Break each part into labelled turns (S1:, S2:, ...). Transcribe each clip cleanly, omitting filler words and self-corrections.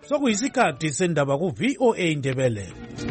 S1: Sokuyisikhathi sendaba ku VOA Indebele.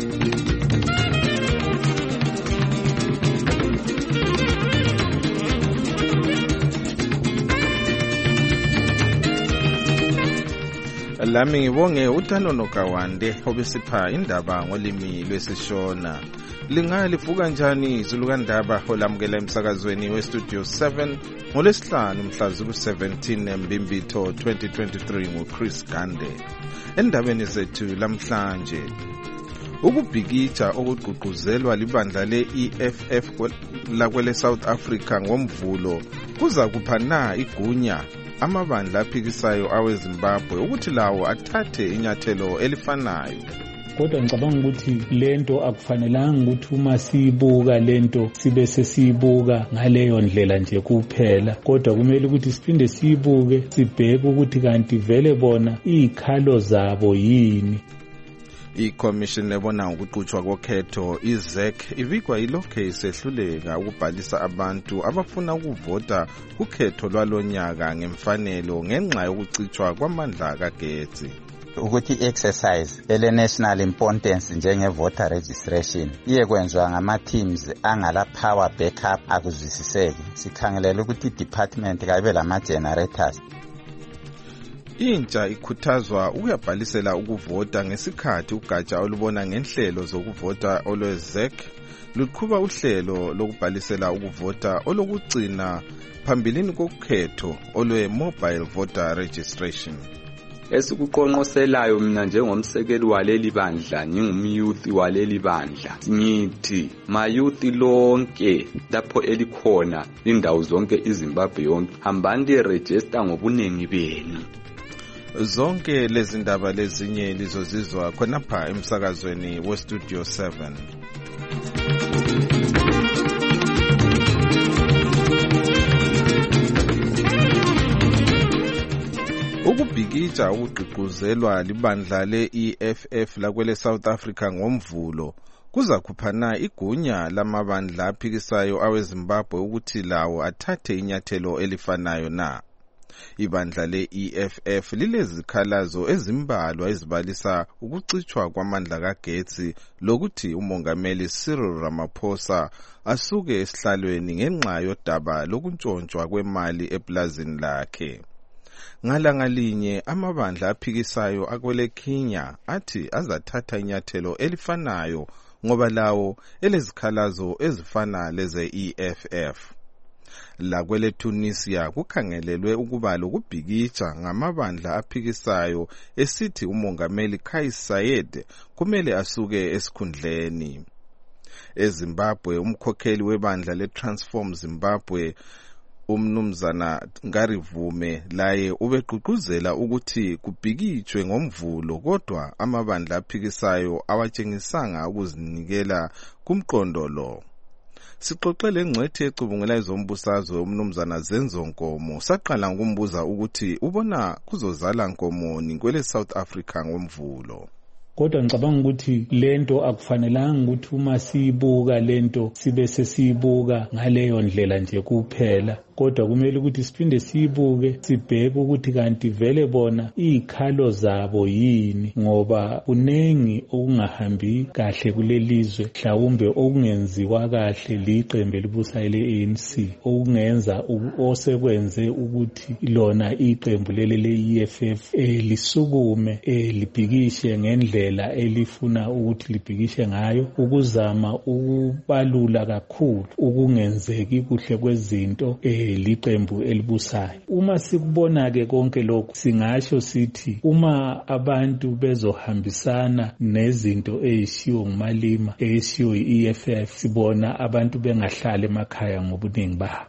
S2: Lami ngibonge uTanono Kawande obesipha indaba ngolimi lwesiShona. Lingalivuka njani izulu kandaba olamukela emsakazweni weStudio 7 ngolesihlanu mhla ziku-17 Mbimbitho 2023 nguChris Gande. Endabeni zethu lamhlanje, ukubhikitsha okugqugquzelwa libandla le-EFF lakwele South Africa ngomvulo kuza kupha na igunya amabandla aphikisayo aweZimbabwe ukuthi lawo athathe inyathelo elifanayo.
S3: Kodwa ngicabanga ukuthi lento akufanelanga ukuthi uma siyibuka lento sibe sesiyibuka ngaleyo ndlela nje kuphela, kodwa kumele ukuthi siphinde siyibuke sibheke ukuthi kanti vele bona izikhalo zabo yini.
S2: I-Commission ebona ukuqhutshwa kokhetho iZEC ibikwa ilokhe isehluleka ukubhalisa abantu abafuna ukuvota kukhetho lwalonyaka ngemfanelo ngenxa yokucitshwa kwamandla kagetsi.
S4: Ukuthi i-exercise ele-national importance njenge-voter registration iye kwenziwa ngama-teams angala power backup akuzwisiseki. Sikhangelela ukuthi i-department kayibe lama-generators.
S2: Intsha ikhuthazwa ukuyabhalisela ukuvota ngesikhathi ugatsha olubona ngenhlelo zokuvota olwe-ZEC luqhuba uhlelo lokubhalisela ukuvota olokugcina phambilini kokhetho olwe-mobile voter registration.
S5: Esikuqonqoselayo mina njengomsekeli waleli bandla, ngingumyouth waleli bandla, ngithi mayouth lonke lapho elikhona indawo zonke iZimbabwe yonke, hambani liregister ngobunengi benu.
S2: Zonke lezi ndaba lezinye lizozizwa khonapha emsakazweni weStudio 7. Ukubhikitsha ukugqugquzelwa libandla le-EFF lakwele South Africa ngomvulo kuza kuphana igunya lamabandla aphikisayo aweZimbabwe ukuthi lawo athathe inyathelo elifanayo na. Ibandla le-EFF lilezikhalazo ezimbalwa ezibalisa ukucitshwa kwamandla kagetsi lokuthi umongameli Cyril Ramaphosa asuke esihlalweni ngenxa yodaba lokuntshontshwa kwemali eplazini lakhe. Ngalanga linye amabandla aphikisayo akwele Kenya athi azathatha inyathelo elifanayo ngoba lawo elezikhalazo ezifana leze EFF. Lakwele Tunisia kukhangelelwe ukuba lokubhikitsha ngamabandla aphikisayo esithi umongameli Kais Saied kumele asuke esikhundleni. EZimbabwe umkhokheli webandla leTransform Zimbabwe umnumzana Ngarivume laye ubegqugquzela ukuthi kubhikitshwe ngomvulo, kodwa amabandla aphikisayo awatshengisanga ukuzinikela kumqondo lo. Sixoxele ngcwethi ecubungela izombusazwe umnumzana Zenzo Nkomo saqala ngokumbuza ukuthi ubona kuzozala nkomoni kwele South Africa ngomvulo.
S3: Kodwa ngicabanga ukuthi lento akufanelanga ukuthi uma siyibuka lento sibe sesiyibuka ngaleyo ndlela nje kuphela, kodwa kumele ukuthi siphinde siyibuke sibheke ukuthi kanti vele bona izikhalo zabo yini, ngoba kunengi okungahambi kahle kulelizwe, mhlawumbe okungenziwa kahle liqembu elibusayo le-ANC okungenza osekwenze ukuthi lona iqembu leli le-EFF lisukume libhikishe ngendlela elifuna ukuthi libhikishe ngayo, ukuzama ukubalula kakhulu ukungenzeki kuhle kwezinto liqembu elibusayo. Uma sikubona ke konke lokhu singasho sithi uma abantu bezohambisana nezinto ezishiwo ngumalima ezishiwo i-EFF, sibona abantu bengahlala emakhaya ngobuningi babo.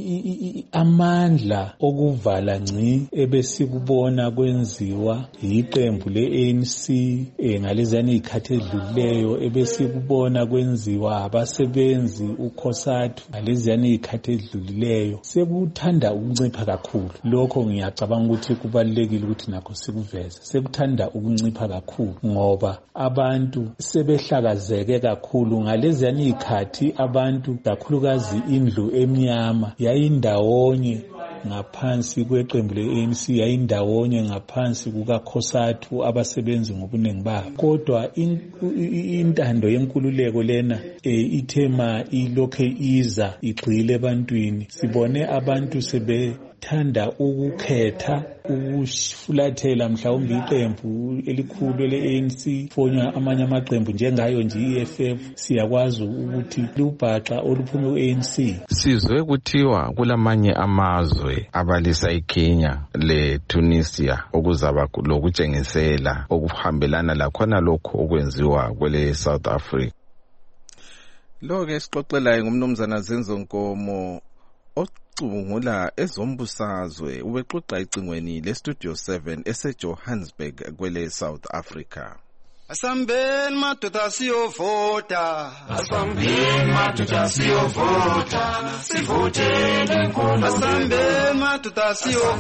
S3: Amandla okuvala ngci ebesikubona kwenziwa iqembu le-ANC ngaleziyana izikhathi ezidlulileyo, ebesikubona kwenziwa abasebenzi ukhosathu ngaleziyana izikhathi ezidlulileyo, sekuthanda ukuncipha kakhulu. Lokho ngiyacabanga ukuthi kubalulekile ukuthi nakho sikuveze. Sekuthanda ukuncipha kakhulu ngoba abantu sebehlakazeke kakhulu ngaleziyana izikhathi. Abantu kakhulukazi indlu emnyama yayindawonye ngaphansi kweqembu le-ANC yayindawonye ngaphansi kukaKhosathu abasebenzi ngobuningi babo. Kodwa intando yenkululeko lena ithema ilokhe iza igxile ebantwini. Sibone abantu sebethanda ukukhetha ukufulathela mhlawumbe iqembu elikhulu le-ANC fonywa amanye amaqembu njengayo nje i-EFF. Siyakwazi ukuthi lubhaxa oluphume ku-ANC.
S2: Sizwe kuthiwa kulamanye amazwe abalisa iKenya le-Tunisia okuzaba lokutshengisela okuhambelana lakhona lokho okwenziwa kwele South Africa. Lo-ke esixoxelayo ngumnumzana Zenzo Nkomo ocubungula ezombusazwe ubexoxa icingweni le-Studio 7 eseJohannesburg kwele South Africa.
S6: Asambeni madoda siyovota, asambeni madoda siyovota, sivotele inkulu. Asambeni madoda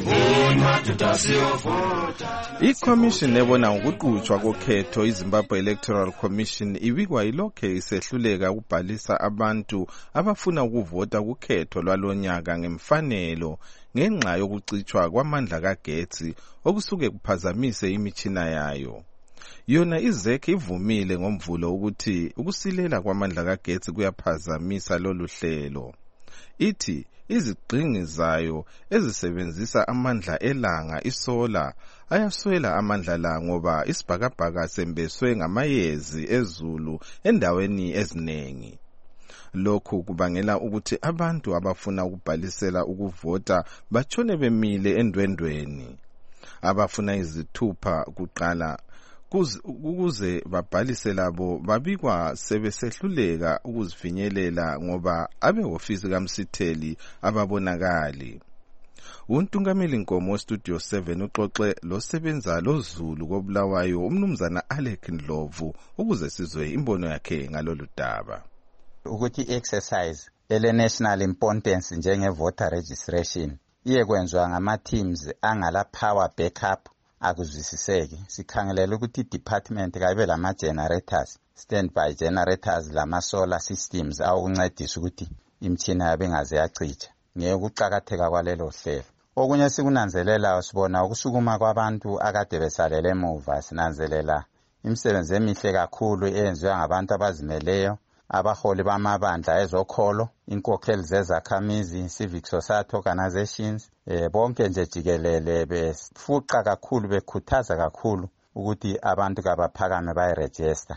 S6: siyovota.
S2: I-Commission ebona ukuqhutshwa kokhetho iZimbabwe Electoral Commission ibikwa ilokhe isehluleka ukubhalisa abantu abafuna ukuvota kukhetho lwalonyaka ngemfanelo ngenxa yokucitshwa kwamandla kagetsi okusuke kuphazamise imitshina yayo. Yona iZEC ivumile ngomvulo ukuthi ukusilela kwamandla kagetsi kuyaphazamisa lolu hlelo. Ithi izigxingi zayo ezisebenzisa amandla elanga isola ayaswela amandla la ngoba isibhakabhaka sembeswe ngamayezi ezulu endaweni eziningi. Lokhu kubangela ukuthi abantu abafuna ukubhalisela ukuvota batshone bemile endwendweni. Abafuna izithupha kuqala ukuze babhalise labo babikwa sebesehluleka ukuzifinyelela ngoba abehofisi kaMsitheli ababonakali. Untungameli Nkomo Studio 7 uxoxe losebenza loZulu koBulawayo umnumzana Alec Ndlovu ukuze sizwe imbono yakhe ngalolu daba.
S4: Ukuthi exercise ele national importance njenge voter registration iyekwenziwa ngama teams angala power backup akuzwisiseki. Sikhangelela ukuthi department kabe lama generators, standby generators lama solar systems awuncedisa ukuthi imithina yabe ngaze yacicha. Ngeke ukuqhakatheka kwalelo hlelo. Okunye sikunanzelela sibona ukusukuma kwabantu akade besalele emuva. Sinanzelela imisebenzi emihle kakhulu eyenziwa ngabantu abazimeleyo, abaholi bamabandla ezokholo, inkokheli zezakhamizi, civic society organizations, bonke nje jikelele befuqa kakhulu bekhuthaza kakhulu ukuthi abantu kabaphakame bayiregister.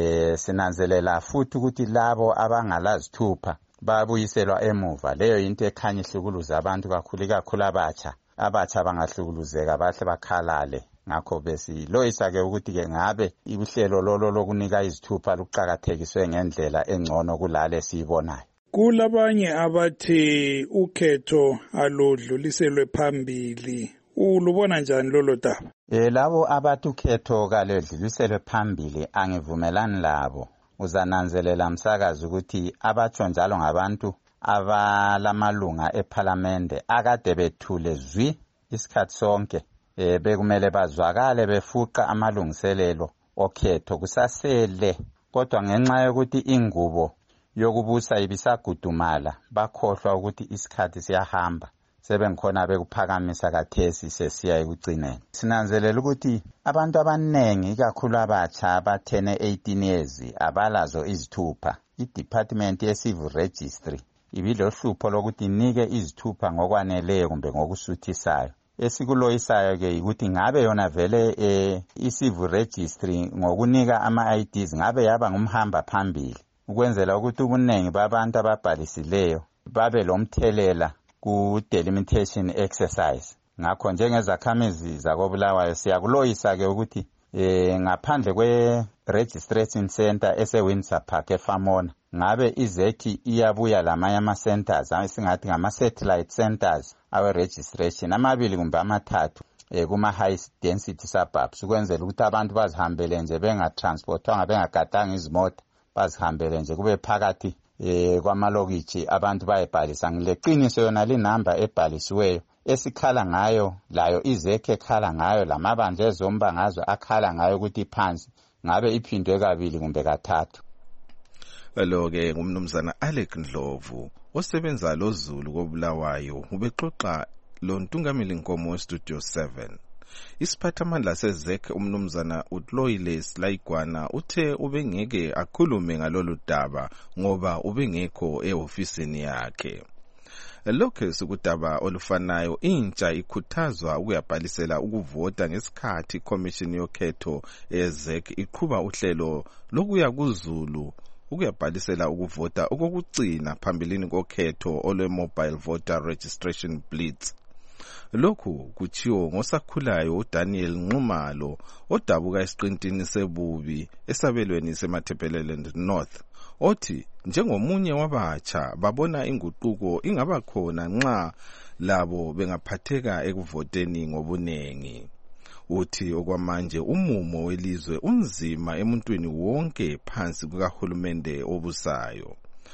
S4: Sinanzelela futhi ukuthi labo abangalazithupha babuyiselwa emuva. Leyo into ekhanya ihlukuluza abantu kakhulu abatsha bangahlukuluzeka bahle bakhalale. Ngakho besiloyisa-ke ukuthi-ke ngabe uhlelo lolo lokunika izithupha luqakathekiswe ngendlela engcono kulale siyibonayo.
S1: Kulabanye abathi ukhetho aludluliselwe phambili. Ulubona njani lolo daba?
S4: Labo abathi ukhetho kaludluliselwe phambili angivumelani labo. Uzananzelela msakazi ukuthi abatsho njalo ngabantu abalamalunga eParliament akade bethule zwi isikhathi sonke. Bekumele bazwakale befuqa amalungiselelo okhetho kusasele, kodwa ngenxa yokuthi ingubo yokubusa ibisagudumala bakhohlwa ukuthi isikhathi siyahamba sebengikhona bekuphakamisa kathesi sesiya ekugcineni. Sinanzelela ukuthi abantu abanengi ikakhulu abatsha abathene 18 years abalazo izithupha. I-Department ye-Civil Registry ibilohlupho lokuthi inike izithupha ngokwaneleyo kumbe ngokusuthisayo. Esikuloyisayo-ke ukuthi ngabe yona vele i-Civil Registry ngokunika ama-IDs ngabe yaba ngumhamba phambili ukwenzela ukuthi ubuningi babantu ababhalisileyo babe lomthelela ku-delimitation exercise. Ngakho njengezakhamizi zakoBulawayo siyakuloyisa-ke ukuthi ngaphandle kwe-registration center ese-Windsor Park eFamona ngabe iZEC iyabuya lamanye ama-centers esingathi ngama-satellite centers awe-registration amabili kumbe amathathu kuma-high density suburbs ukwenzela ukuthi abantu bazihambele nje bengatransportwanga bengagadanga izimota bazihambele nje kube phakathi kwamalokitshi abantu bayebhalisa. Ngileqiniso yona linamba ebhalisiweyo esikhala ngayo layo iZEC ekhala ngayo lamabandla ezombangazwe akhala ngayo ukuthi phansi ngabe iphindwe kabili kumbe kathathu.
S2: Lo-ke ngumnumzana Alec Ndlovu osebenza loZulu koBulawayo ubexoxa lo Ntungameli Nkomo Studio 7. Isiphathamandla seZEC umnumzana uTloile Silaigwana uthe ubengeke akhulume ngalolu daba ngoba ubengekho ehofisini yakhe. Lokho sikudaba olufanayo intsha ikhuthazwa ukuyabhalisela ukuvota ngesikhathi iCommission yokhetho eZEC iqhuba uhlelo lokuya kuZulu ukuyabhalisela ukuvota okokugcina phambilini kokhetho olwe-Mobile Voter Registration Blitz. Lokhu kuchiwo ngosakhulayo uDaniel Nxumalo odabuka esiqintini sebubi esabelweni seMatabeleland North othi njengomunye wabatsha babona inguquko ingaba khona nxa labo bengaphatheka ekuvoteni ngobunengi. Uthi okwamanje umumo welizwe unzima emuntwini wonke phansi kukahulumende obusayo.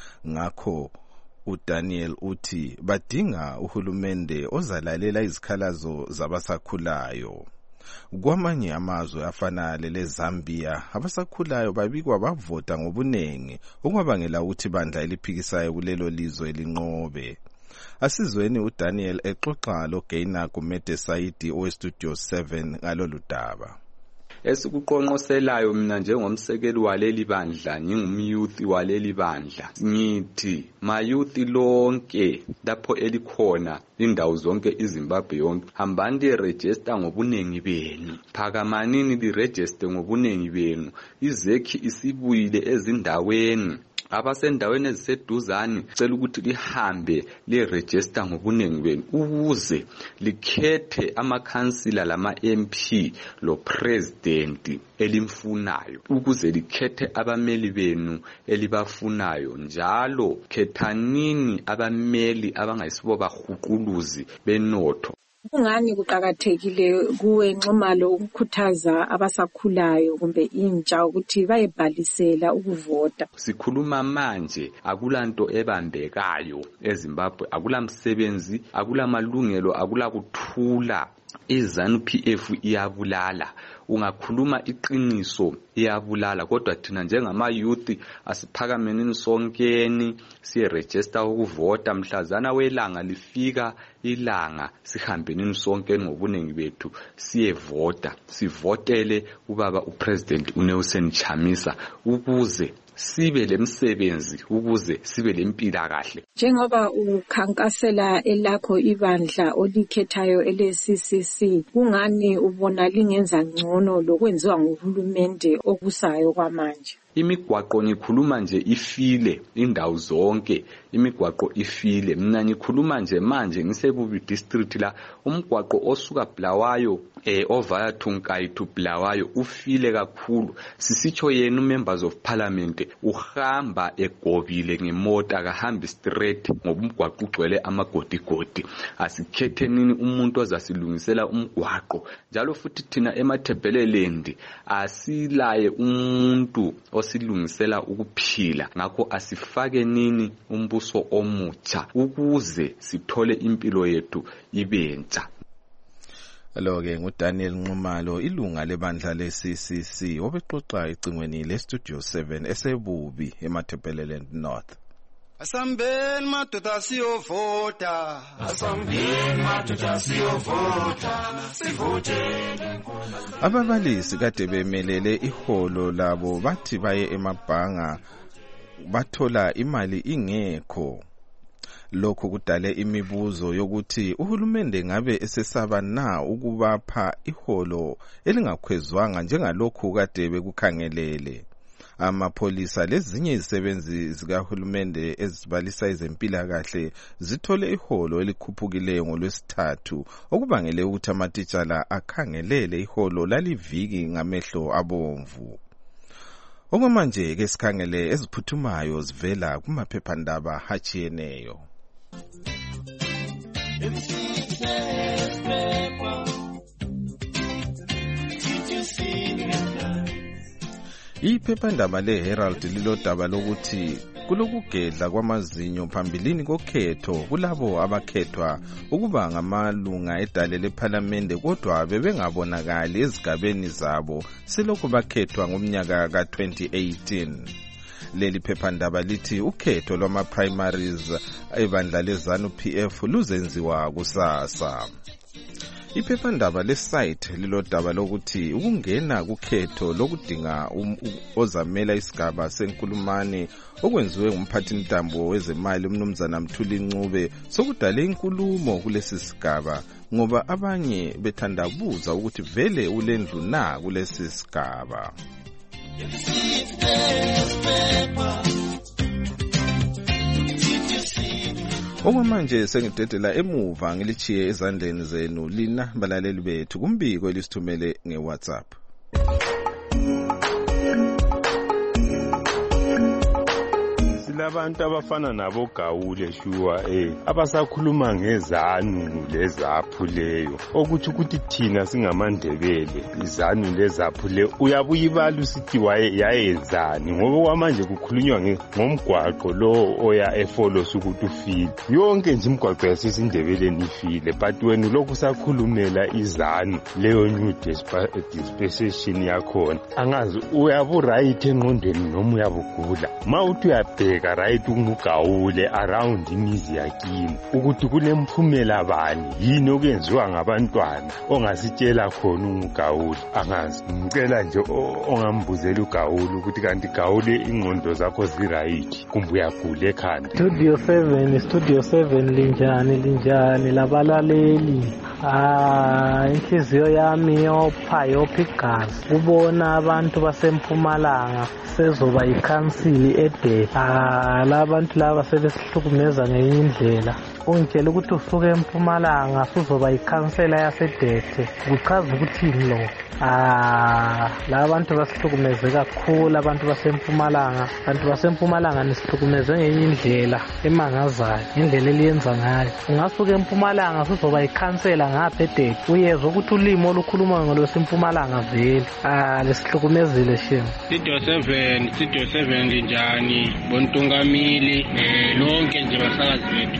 S2: Ngakho uDaniel uthi badinga uhulumende ozalalela izikhalazo zabasakhulayo. Kwamanye amazwe afana leZambia abasakhulayo babikwa bavota ngobunengi okwabangela ukuthi ibandla eliphikisayo kulelo lizwe linqobe. Asizweni uDaniel exoxa loGaina Kumete Saidi oweStudio 7 ngalolu daba.
S5: Esikuqonqoselayo mina njengomsekeli waleli bandla ngingumyouth waleli bandla ngithi mayouth lonke lapho elikhona indawo zonke iZimbabwe yonke hambani liregister ngobunengi benu, phakamanini liregister ngobunengi benu. iZEC isibuyile ezindaweni abasendaweni eziseduzane cela ukuthi lihambe liregister ngobunengi benu ukuze likhethe amakhansila lama-MP lo president elimfunayo, ukuze likhethe abameli benu elibafunayo. Njalo khethanini abameli abangayisibo bahuquluzi benotho.
S7: Kungani kuqakathekile kuwe Nxumalo ukukhuthaza abasakhulayo kumbe intsha ukuthi bayebhalisela ukuvota?
S5: Sikhuluma manje akulanto ebambekayo eZimbabwe, akulamsebenzi, akulamalungelo, akulakuthula. iZANU-PF iyabulala. Ungakhuluma iqiniso iyabulala, kodwa thina njengama youth asiphakamenini sonkeni siyeregister ukuvota. Mhlazana welanga lifika ilanga sihambenini sonkeni ngobunengi bethu siyevota, sivotele ubaba uPresident uNelson Chamisa ukuze sibe lemsebenzi, ukuze sibe lempila kahle.
S7: Njengoba ukhankasela elakho ibandla olikhethayo ele-CCC, kungani ubona lingenza ngcono lokwenziwa nguhulumende okusayo kwamanje?
S5: Imigwaqo ngikhuluma nje ifile indawo zonke, imigwaqo ifile. Mina ngikhuluma nje manje ngisebubi district la umgwaqo osuka Bulawayo ovaya Thunkayi to Bulawayo ufile kakhulu. Sisitsho yena members of parliament uhamba egobile ngemota akahambi straight ngoba umgwaqo ugcwele amagodigodi. Asikhethe nini umuntu ozasilungisela umgwaqo. Njalo futhi thina eMatabeleland asilaye umuntu osilungisela ukuphila. Ngakho asifake nini umbuso omutsha ukuze sithole impilo yethu ibentsha.
S2: Lo-ke nguDaniel Nxumalo ilunga lebandla le-CCC obexoxa ecingweni leStudio 7 esebubi eMatabeleland North.
S6: Asambeni madoda siyovota, asambeni madoda siyovota, sivotele.
S2: Ababalisi kade bemelele iholo labo bathi baye emabhanga bathola imali ingekho. Lokho kudale imibuzo yokuthi uhulumende ngabe esesaba na ukubapha iholo elingakhwezwanga njengalokhu kade bekukhangelele. Amapholisa lezinye izisebenzi zikahulumende ezibalisa ezempilakahle zithole iholo elikhuphukileyo ngoLwesithathu okubangele ukuthi amatitshala akhangelele iholo laliviki ngamehlo abomvu. Okwamanje ke sikhangele eziphuthumayo zivela kumaphephandaba hatshiyeneyo. Iphephandaba leHerald lilodaba lokuthi kulokugedla kwamazinyo phambilini kokhetho kulabo abakhethwa ukuba ngamalunga edale lePhalamende kodwa bebengabonakali ezigabeni zabo selokhu bakhethwa ngomnyaka ka-2018. Leli phephandaba lithi ukhetho lwama-primaries ebandla leZANU PF luzenziwa kusasa. Iphephandaba lesite lilodaba lokuthi ukungena kukhetho lokudinga ozamela isigaba senkulumane okwenziwe ngumphathintambo wezemali umnumzana Mthuli Ncube sokudale inkulumo kulesi sigaba ngoba abanye bethandabuza ukuthi vele ulendlu na kulesi sigaba. Okwamanje sengidedela emuva ngilichiye ezandleni zenu lina balaleli bethu kumbiko elisithumele ngeWhatsApp.
S8: Labantu abafana nabo Gawule shuwa abasakhuluma ngezanu lezaphu leyo okuthi ukuthi thina singamandebele izanu lezaphu le uyabuyibala usithi yayenzani ngoba kwamanje kukhulunywa ngomgwaqo lo oya eFolos ukuthi ufile yonke nje imigwaqo yasesindebeleni ifile but wena lokhu usakhulumela izanu leyo new dispensation yakhona angazi uyabu right engqondweni noma uyabugula mawuthi uyabheka right ungugawule around imizi yakini ukuthi kunemphumela bani yini okwenziwa ngabantwana ongasitshela khona ungugawule angazi ngicela nje ongambuzela ugawule ukuthi kanti gawule ingqondo zakho ziright kumbe uyagula ekhanda.
S9: Studio 7 linjani labalaleli inhliziyo yami yopha igazi kubona abantu basempumalanga sezoba ikhansili labantu laba sebesihlukumeza ngenye indlela ungitshela ukuthi usuke eMpumalanga uzoba ikhansela yaseDethe kuchaza ukuthi lo labantu basihlukumeze kakhulu abantu basempumalanga nisihlukumeze ngenye indlela emangazayo indlela eliyenza ngayo ungasuka eMpumalanga uzoba ikhansela ngapha eDethe uyezwa ukuthi ulimo olukhuluma ngolwesempumalanga vele lesihlukumezile shem.
S10: Studio 7 linjani Bontungamili lonke nje basakazi bethu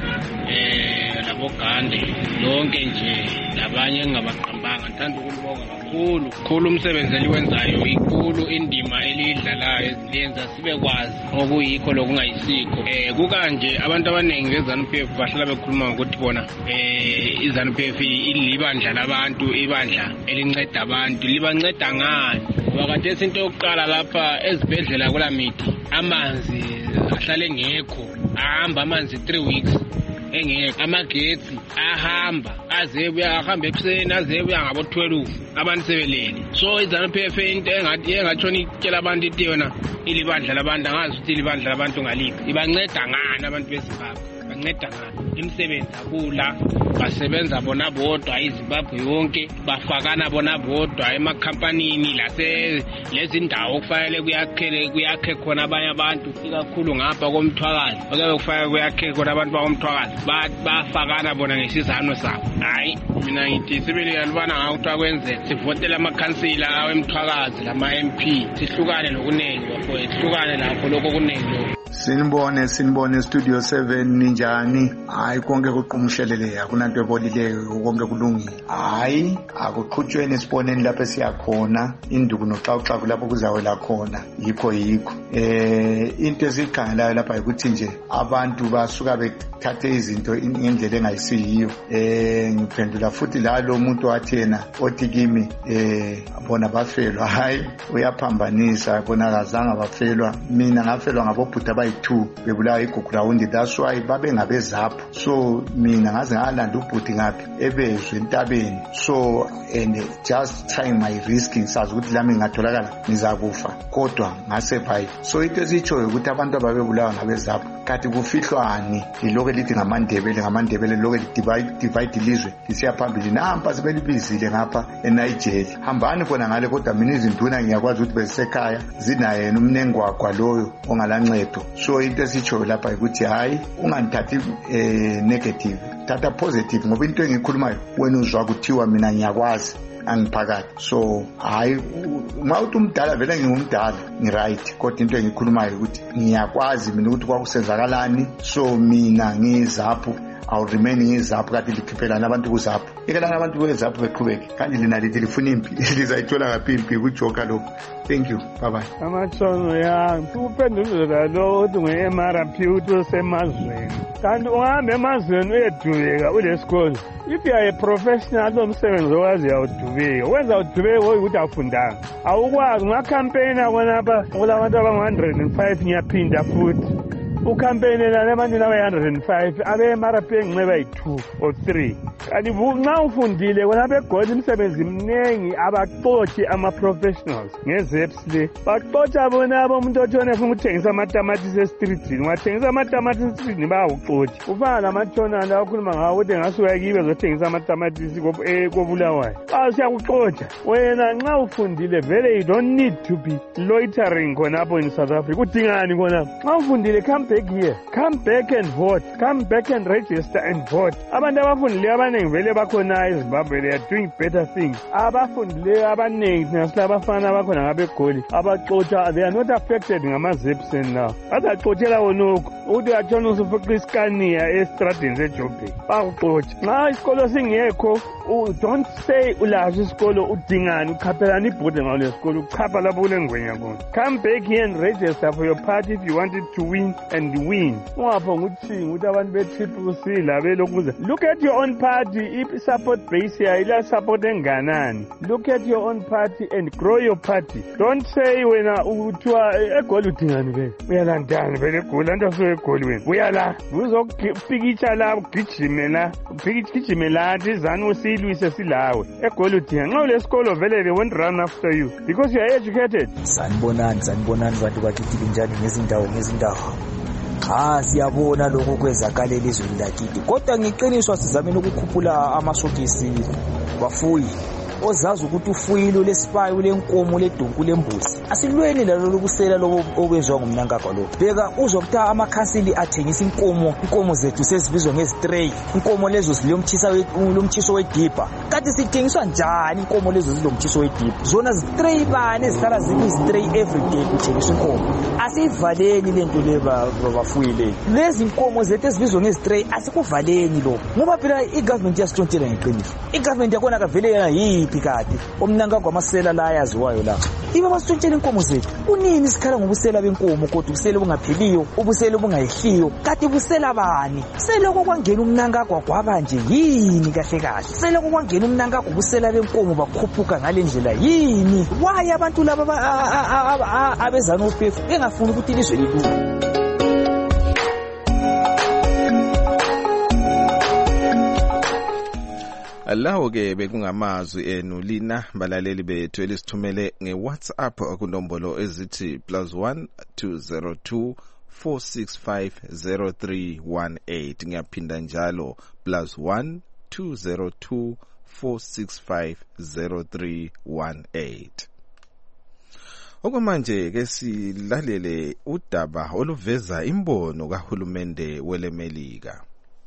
S10: labogande lonke nje labanye engabaqambanga ngithanda ukulibonga kakhulu umsebenzi eliwenzayo inkulu indima elidlalayo lenza sibe kwazi okuyikho lokungayisikho kukanje abantu abaningi beZANU PF bahlala bekhuluma ukuthi bona iZANU PF ilibandla labantu ibandla elinceda abantu libanceda ngani wakade into yokuqala lapha ezibhedlela kulamithi amanzi ahlale ngekho ahamba amanzi 3 weeks engeke amagetsi ahamba ahamba ekuseni azebuya ngabo 12 abantu sebelele so iZANU PF into engatshona itshela abantu into yona ilibandla labantu angazi ukuthi ilibandla labantu ngaliphi ibanceda ngani abantu beZimbabwe banceda ngani imisebenzi akula basebenza bona bodwa iZimbabwe yonke bafakana bona bodwa emakhampanini lezi ndawo kufanele kuyakhe khona abanye abantu ikakhulu ngapha komthwakazi okuyabe kufanele kuyakhe khona abantu bakomthwakazi bafakana bona ngesizano sabo hayi mina ngithi sibili yalibana ngawuthi akwenzeka sivotela amakhansila awemthwakazi lama-MP sihlukane nokuningi bafo sihlukane lapho lokho kuningi.
S11: Sinibone Studio 7 ninjani hayi konke kuqhumshelele akunanto ebolileyo konke kulungile hayi akuqhutshweni siboneni lapho esiyakhona induku noxawuxawu lapho kuzawela khona yikho into esikhangelayo lapha ukuthi nje abantu basuka bethathe izinto ngendlela engayisiyo ngiphendula futhi lo muntu wathena othi kimi bona bafelwa hayi uyaphambanisa bona kazange bafelwa mina ngafelwa ngabobhuti abayi2 bebulawa igugrawundi that's why babe ngabezapho so mina ngaze ngalanda ubhuti ngaphi ebezwe entabeni so and just trying my risk ngisazi ukuthi lami ngatholakala ngizakufa kodwa ngasevayi so into esitshoyo ukuthi abantu ababebulawa ngabezapho kati kufihlwani iloko lithi ngamandebele lokho divide ilizwe lisiya phambili namba sebelibizile ngapha eNigeria hambani khona ngale kodwa mina izinduna ngiyakwazi ukuthi besekhaya zinaye umnengwagwa loyo ongalancedo so into esitshoyo lapha ukuthi hayi unganthathi negative thatha positive ngoba into engikhulumayo wena uzwa kuthiwa mina ngiyakwazi angiphakathi so hayi mawuthi umdala vele ngingumdala ngiright kodwa into engikhulumayo ukuthi ngiyakwazi mina ukuthi kwakusenzakalani so mina ngizapho awuremain ngizaphu kanti likhiphelana abantu kuzaphu ikelana abantu kwezaphu beqhubeke kanti lina lithi lifuna impi lizayithola ngaphi impi kujoka lokho. Thank you, bye bye.
S12: Amatshono yami uphendula lo uthi nge-MRP uthi usemazweni kanti uhambe emazweni uyedubeka ulesikole. If you are a professional lomsebenzi owazi uyawudubeka wenza udubeka ukuthi awufundanga awukwazi ngakhampeyina khonapha kulabantu abangu-105 ngiyaphinda futhi ukhampeynela nabantu abayi-105 abe-MRP enginxe bayi-2 or 3 kanti nxa ufundile khonapha eGoli imisebenzi mningi abaxotshi ama-professionals ngezeps le baxotsha bonabo umuntu otshone funa ukuthengisa amatamatisi esitritini wathengisa amatamatisi esitritini bayawuxotsha ufana lamatshonana akhuluma ngawo ukuthi engasuka kibe zothengisa amatamatisi koBulawayo siyakuxotsha wena nxa ufundile vele you don't need to be loitering khonapho in South Africa udingani khonapho nxa ufundile come back here, come back and vote, come back and register and vote. Abantu abafundileyo abaningi vele bakhona eZimbabwe, they are doing better things. Abafundileyo abaningi nasilabafana abakhona ngabeGoli abaxotsha, they are not affected ngama-Zepsen now. Bazaxotshela wonokho ukuthi atshona usufuqa iskania estradini seJoburg bakuxotsha. Nxa isikolo singekho don't say ulazo isikolo udingani ukhaphelana ibhodi ngawo lesikolo uchapha lapho kulengwenya khona. Come back here and register for your party if you wanted to win and win. Ungaphonga ukuthinga ukuthi abantu be-CCC labelokhuza. Look at your own party, i-support base yayo ila support enganani. Look at your own party and grow your party. Don't say wena uthiwa eGoli udingani vele uyalandani vele eGoli antu asuke eGoli wena uyala uzokupikitsha la ugijime lathi izanu silwise silawe eGoli udingani nxa ulesikolo vele they won't run after you because you are educated.
S13: Sanibonani bantu bakithi njani ngezindawo siyabona lokho kwezakala elizweni lakithi kodwa ngiqiniswa sizameni ukukhuphula amasokisi bafuyi ozazi ukuthi ufuyile lesipayi lenkomo ledunku lembuzi asilweni lalo lokusela lobo obezwa ngumnankagwa lo bheka uzokutha amakhansili athengisa inkomo zethu sezibizwa ngezistray inkomo lezo zilomthiso wedipha kanti sithengiswa njani inkomo lezo zilomthiso wedipha zona zistray bani ezihlala zikuzistray everyday kuthengiswa inkomo asivaleni lento leba bafuyile lezi inkomo zethu ezibizwa ngezistray asikuvaleni lo ngoba phela igovernment yasitshontshela ngeqiniso igovernment yakona kavele yana yiphi kade omnankagwa amasela la yaziwayo la iba basitshontshela inkomo zethu unini sikhala ngobusela benkomo kodwa ubusela bungapheliyo ubusela bungayihliyo kade busela bani sele kwangena umnankagwa kwaba nje yini kahle sele kwangena umnankagwa ubusela benkomo bakhuphuka ngalendlela yini why abantu laba abezana uPF bengafuni ukuthi ilizwe lilume.
S2: Lawo ke bekungamazwi enu lina balaleli bethu elisithumele ngeWhatsApp kunombolo ezithi +1 202 465 0318 ngiyaphinda njalo +1 202 465 0318. Okwamanje ke silalele udaba oluveza imbono kahulumende weleMelika.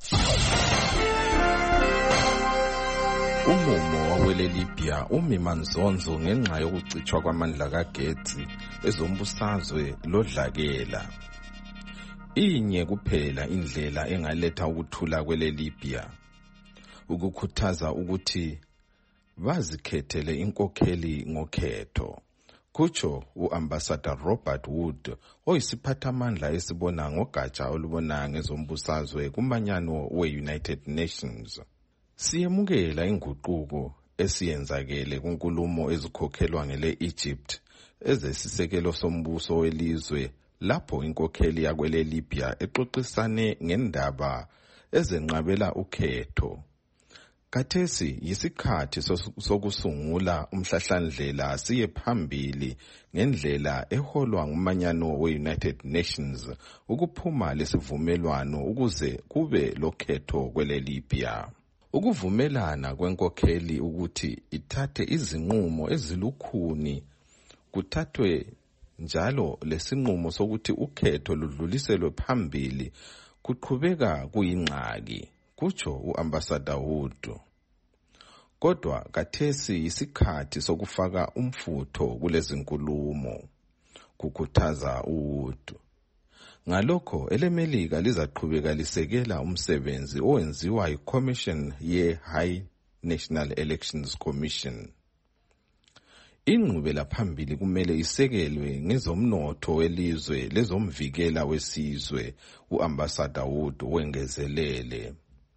S2: Umumo wawele Libya umimanzonzo ngenxa yokucithwa kwamandla kagetsi ezombusazwe lodlakela. Inye kuphela indlela engaletha ukuthula kwele Libya ukukhuthaza ukuthi bazikhethele inkokheli ngokhetho. Kutsho uAmbassador Robert Wood oyisiphathamandla esibona ngogatsha olubona ngezombusazwe kumanyano we-United Nations. Siyemukela inguquko esiyenzakele kunkulumo ezikhokhelwa ngele Egypt ezesisekelo sombuso welizwe lapho inkokheli yakwele Libya exoxisane ngendaba ezenqabela ukhetho. Kathesi yisikhathi sokusungula umhlahlandlela siye phambili ngendlela eholwa ngumanyano we-United Nations ukuphuma lesivumelwano ukuze kube lokhetho kwele Libya. Ukuvumelana kwenkokheli ukuthi ithathe izinqumo ezilukhuni kuthathwe njalo lesinqumo sokuthi ukhetho ludluliselwe phambili kuqhubeka kuyingxaki, kutsho uAmbassador Wood. Kodwa kathesi isikhathi sokufaka umfutho kulezinkulumo, kukhuthaza uWood. Ngalokho elemelika lizaqhubeka lisekela umsebenzi owenziwa iCommission ye-High National Elections Commission. Ingqubela phambili kumele isekelwe ngezomnotho welizwe lezomvikela wesizwe, uAmbassador Wood wengezelele.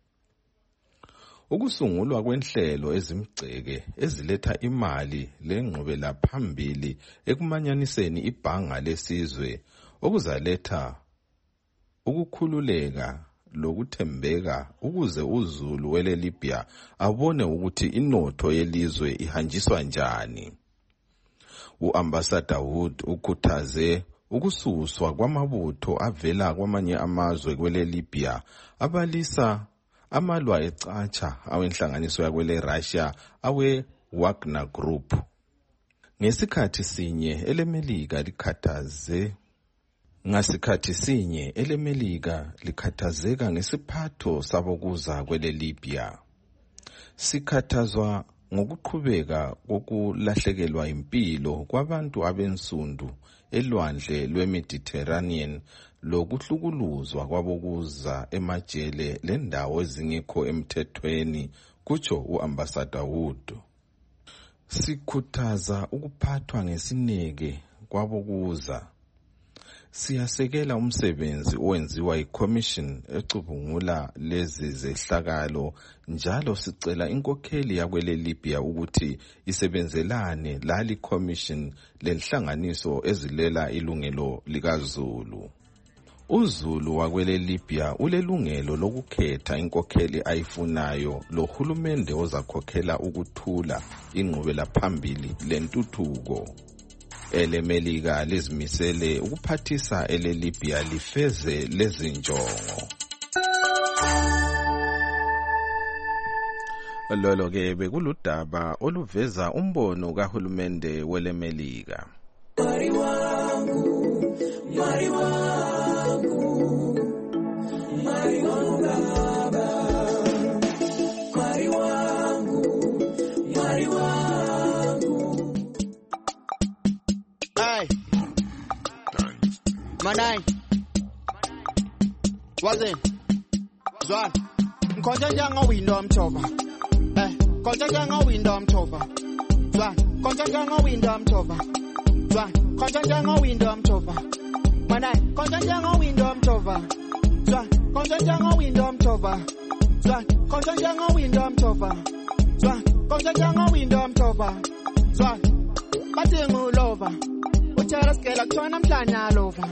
S2: Ukusungulwa kwenhlelo ezimgceke eziletha imali lengqubela phambili ekumanyaniseni ibhanga lesizwe okuzaletha ukukhululeka lokuthembeka ukuze uZulu weleLibya abone ukuthi inotho yelizwe ihanjiswa njani. uAmbassador Wood ukhuthaze ukususwa kwamabutho avela kwamanye amazwe kweleLibya abalisa amalwa ecatsha awenhlanganiso yakwele Russia awe-Wagner Group. Ngasikhathi sinye elemelika likhathazeka ngesiphatho sabokuza kweleLibya. Sikhathazwa ngokuqhubeka kokulahlekelwa impilo kwabantu abensundu elwandle lweMediterranean lokuhlukuluzwa kwabokuza emajele lendawo ezingekho emthethweni, kutsho uAmbassador Wood. Sikhuthaza ukuphathwa ngesineke kwabokuza. Siyasekela umsebenzi owenziwa iCommission ecubungula lezi zehlakalo, njalo sicela inkokheli yakweleLibya ukuthi isebenzelane lali Commission lenhlanganiso ezilela ilungelo likaZulu. uZulu wakweleLibya ulelungelo lokukhetha inkokheli ayifunayo lohulumende ozakhokhela ukuthula ingqubela phambili lentuthuko. Elemelika lizimisele ukuphathisa eleLibya lifeze lezi njongo. Lolo ke bekuludaba oluveza umbono kahulumende welemelika.
S14: Manai Wazin Zwan Konja janga window mchoba Konja janga window mchoba Zwan Konja janga window mchoba Zwan Konja janga window mchoba Manai Konja janga window mchoba Zwan Konja janga window mchoba Zwan Konja janga window mchoba Zwan Konja janga window mchoba Zwan Batingu lova Uchara skela kutona mhlanya lova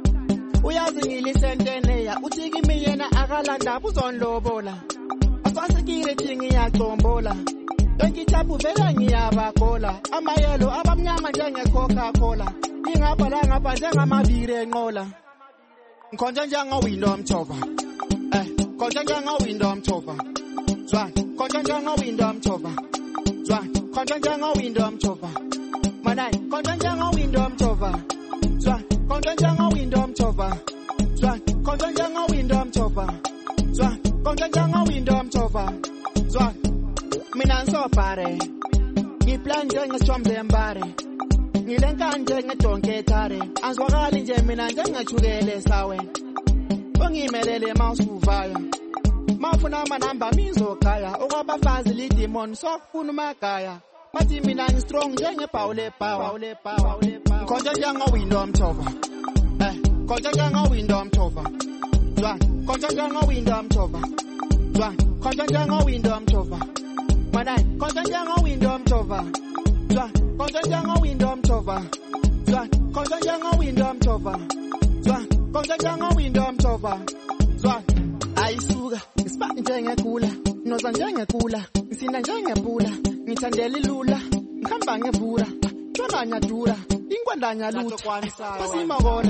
S14: Uyazi ngilisentene uthiki miyena akalanda uzonlobola asasikire thingi yaqombola ngithabu vela ngiyabagola amayelo abamnyama njenge Coca-Cola ingabhala ngapha njengamavire enqola ngikhonja njanga window mchoba khonja njanga window mchoba zwa khonja njanga window mchoba zwa khonja njanga window mchoba manai khonja njanga window mchoba zwa khonja njanga window mchoba zwa khonja njanga window mchoba zwa khonja njanga window mchoba zwa mina nsopare ngiplan njengesithombe embare ngilenka njengedonketare azwakali nje mina njengechukele sawe ungimelele mawusuvayo mafuna manamba mizokaya okwabafazi lidemon sokufuna magaya bathi mina ngistrong njengePaule power khonja njanga window mchoba khonja njanga window mchoba zwa khonja njanga window mchoba zwa khonja njanga window mchoba manai khonja njanga window mchoba zwa khonja njanga window mchoba zwa khonja njanga window mchoba zwa khonja njanga window mchoba zwa ayisuka isipati njengekula noza njengekula ngisina njengepula ngithandela ilula ngihamba ngevura tshonanya dura ingwandanya lutho kwasimabona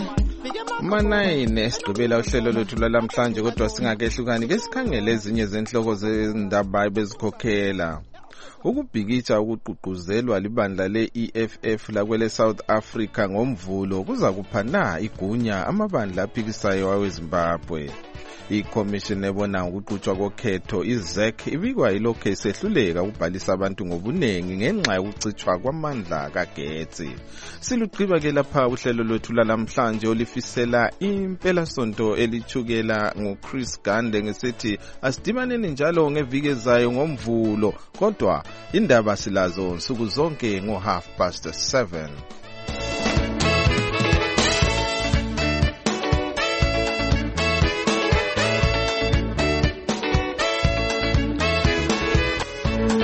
S2: Manai nesigqibela uhlelo lwethu lalamhlanje, kodwa singakehlukani ke sikhangele ezinye zenhloko zendaba bezikhokhela. Ukubhikitsha ukuququzelwa libandla le-EFF lakwele South Africa ngomvulo kuza kupha na igunya amabandla aphikisayo aweZimbabwe. iCommission ebona ukuqhutshwa kokhetho iZEC ibikwa ilokhu isehluleka ukubhalisa abantu ngobuningi ngenxa yokucithwa kwamandla kagetsi. Silugqiba ke lapha uhlelo lwethu lalamhlanje olifisela impela sonto elithukela ngoChris Gande ngesithi asidibaneni njalo ngeviki ezayo ngoMvulo, kodwa indaba silazo nsuku zonke ngo 7:30.